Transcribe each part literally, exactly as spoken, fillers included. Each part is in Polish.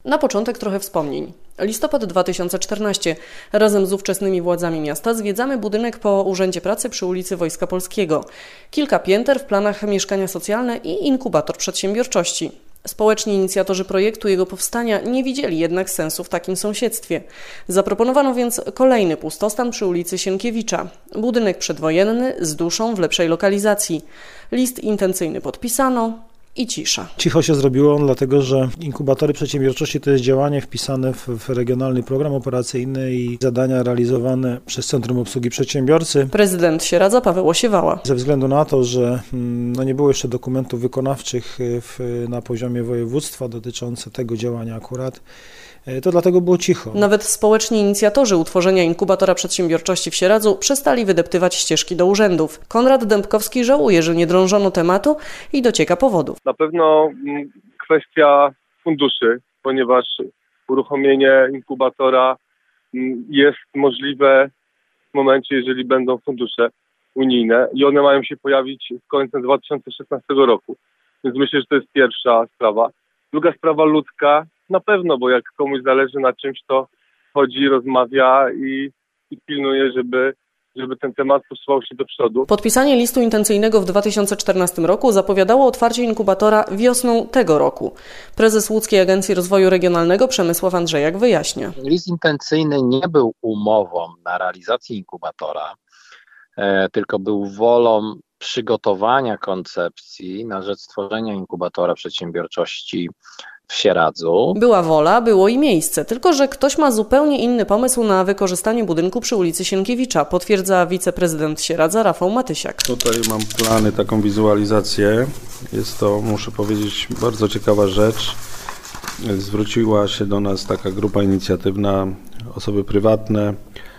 Na początek trochę wspomnień. Listopad dwa tysiące czternasty. Razem z ówczesnymi władzami miasta zwiedzamy budynek po Urzędzie Pracy przy ulicy Wojska Polskiego. Kilka pięter, w planach mieszkania socjalne i inkubator przedsiębiorczości. Społeczni inicjatorzy projektu jego powstania nie widzieli jednak sensu w takim sąsiedztwie. Zaproponowano więc kolejny pustostan przy ulicy Sienkiewicza. Budynek przedwojenny z duszą w lepszej lokalizacji. List intencyjny podpisano i cisza. Cicho się zrobiło, dlatego że inkubatory przedsiębiorczości to jest działanie wpisane w, w regionalny program operacyjny i zadania realizowane przez Centrum Obsługi Przedsiębiorcy. Prezydent Sieradza Paweł Osiewała. Ze względu na to, że no, nie było jeszcze dokumentów wykonawczych w, na poziomie województwa dotyczące tego działania akurat, to dlatego było cicho. Nawet społeczni inicjatorzy utworzenia inkubatora przedsiębiorczości w Sieradzu przestali wydeptywać ścieżki do urzędów. Konrad Dębkowski żałuje, że nie drążono tematu i docieka powodów. Na pewno kwestia funduszy, ponieważ uruchomienie inkubatora jest możliwe w momencie, jeżeli będą fundusze unijne i one mają się pojawić z końcem dwa tysiące szesnastego roku. Więc myślę, że to jest pierwsza sprawa. Druga sprawa ludzka. Na pewno, bo jak komuś zależy na czymś, to chodzi, rozmawia i, i pilnuje, żeby, żeby ten temat posuwał się do przodu. Podpisanie listu intencyjnego w dwa tysiące czternastym roku zapowiadało otwarcie inkubatora wiosną tego roku. Prezes Łódzkiej Agencji Rozwoju Regionalnego Przemysław Andrzejak wyjaśnia. List intencyjny nie był umową na realizację inkubatora, e, tylko był wolą przygotowania koncepcji na rzecz stworzenia inkubatora przedsiębiorczości w Sieradzu. Była wola, było i miejsce, tylko że ktoś ma zupełnie inny pomysł na wykorzystanie budynku przy ulicy Sienkiewicza, potwierdza wiceprezydent Sieradza Rafał Matysiak. Tutaj mam plany, taką wizualizację. Jest to, muszę powiedzieć, bardzo ciekawa rzecz. Zwróciła się do nas taka grupa inicjatywna, osoby prywatne,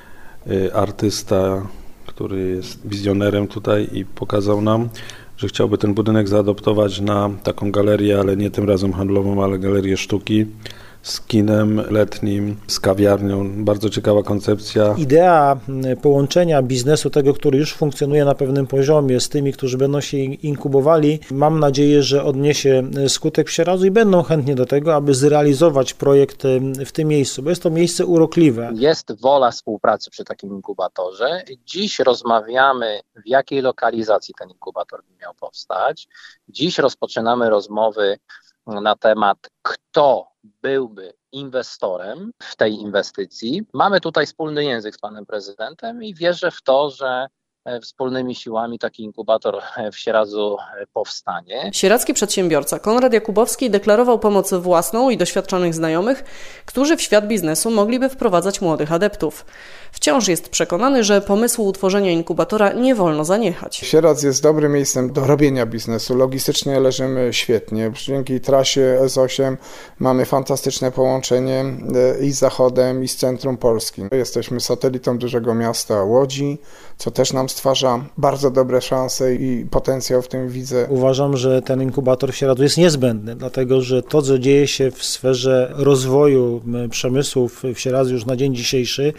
artysta, który jest wizjonerem tutaj i pokazał nam, że chciałby ten budynek zaadoptować na taką galerię, ale nie tym razem handlową, ale galerię sztuki z kinem letnim, z kawiarnią. Bardzo ciekawa koncepcja. Idea połączenia biznesu, tego, który już funkcjonuje na pewnym poziomie, z tymi, którzy będą się inkubowali, mam nadzieję, że odniesie skutek w Sieradzu i będą chętnie do tego, aby zrealizować projekt w tym miejscu, bo jest to miejsce urokliwe. Jest wola współpracy przy takim inkubatorze. Dziś rozmawiamy, w jakiej lokalizacji ten inkubator by miał powstać. Dziś rozpoczynamy rozmowy na temat, kto byłby inwestorem w tej inwestycji. Mamy tutaj wspólny język z panem prezydentem i wierzę w to, że wspólnymi siłami taki inkubator w Sieradzu powstanie. Sieradzki przedsiębiorca Konrad Jakubowski deklarował pomoc własną i doświadczonych znajomych, którzy w świat biznesu mogliby wprowadzać młodych adeptów. Wciąż jest przekonany, że pomysłu utworzenia inkubatora nie wolno zaniechać. Sieradz jest dobrym miejscem do robienia biznesu. Logistycznie leżymy świetnie. Dzięki trasie S osiem mamy fantastyczne połączenie i z Zachodem, i z centrum Polskim. Jesteśmy satelitą dużego miasta Łodzi, co też nam stwarza bardzo dobre szanse i potencjał w tym widzę. Uważam, że ten inkubator w Sieradzu jest niezbędny, dlatego że to, co dzieje się w sferze rozwoju przemysłu w Sieradzu już na dzień dzisiejszy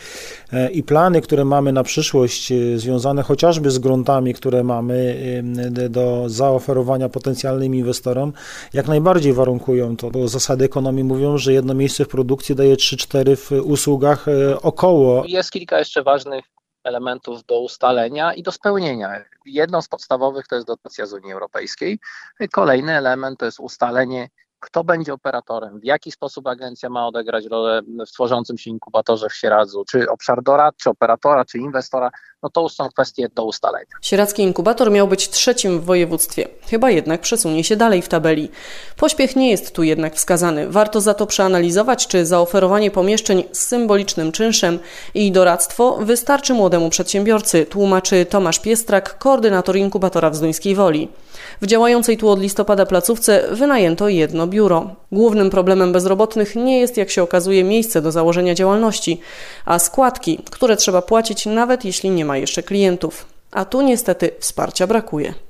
i plany, które mamy na przyszłość związane chociażby z gruntami, które mamy do zaoferowania potencjalnym inwestorom, jak najbardziej warunkują to, bo zasady ekonomii mówią, że jedno miejsce w produkcji daje trzy cztery w usługach około. Jest kilka jeszcze ważnych elementów do ustalenia i do spełnienia. Jedną z podstawowych to jest dotacja z Unii Europejskiej. Kolejny element to jest ustalenie, kto będzie operatorem, w jaki sposób agencja ma odegrać rolę w tworzącym się inkubatorze w Sieradzu, czy obszar dorad, czy operatora, czy inwestora, no to już są kwestie do ustalenia. Sieradzki inkubator miał być trzecim w województwie. Chyba jednak przesunie się dalej w tabeli. Pośpiech nie jest tu jednak wskazany. Warto za to przeanalizować, czy zaoferowanie pomieszczeń z symbolicznym czynszem i doradztwo wystarczy młodemu przedsiębiorcy, tłumaczy Tomasz Piestrak, koordynator inkubatora w Zduńskiej Woli. W działającej tu od listopada placówce wynajęto jedno biuro. Głównym problemem bezrobotnych nie jest, jak się okazuje, miejsce do założenia działalności, a składki, które trzeba płacić nawet jeśli nie ma jeszcze klientów. A tu niestety wsparcia brakuje.